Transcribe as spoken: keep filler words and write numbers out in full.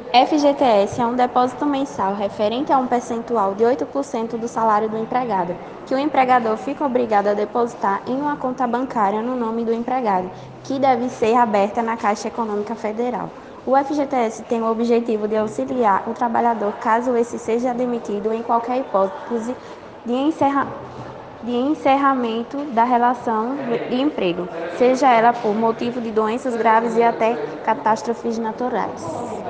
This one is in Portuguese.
F G T S é um depósito mensal referente a um percentual de oito por cento do salário do empregado, que o empregador fica obrigado a depositar em uma conta bancária no nome do empregado, que deve ser aberta na Caixa Econômica Federal. O F G T S tem o objetivo de auxiliar o trabalhador caso esse seja demitido em qualquer hipótese de encerramento de encerramento da relação de emprego, seja ela por motivo de doenças graves e até catástrofes naturais.